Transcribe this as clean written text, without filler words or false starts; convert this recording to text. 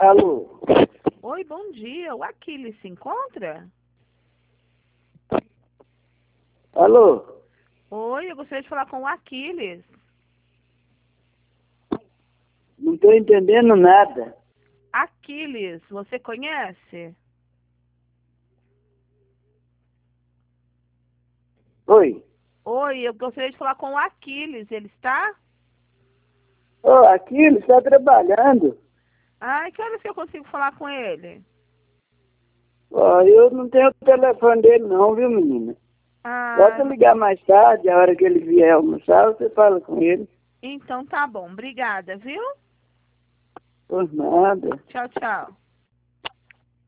Alô? Oi, bom dia. O Aquiles se encontra? Alô? Oi, eu gostaria de falar com o Aquiles. Não estou entendendo nada. Aquiles, você conhece? Oi? Oi, eu gostaria de falar com o Aquiles. Ele está? Aqui ele está trabalhando. Ai, que horas que eu consigo falar com ele? Eu não tenho o telefone dele não, viu, menina? Ah, Pode ligar mais tarde, a hora que ele vier almoçar, você fala com ele. então tá bom. Obrigada, viu? Por nada. Tchau, tchau.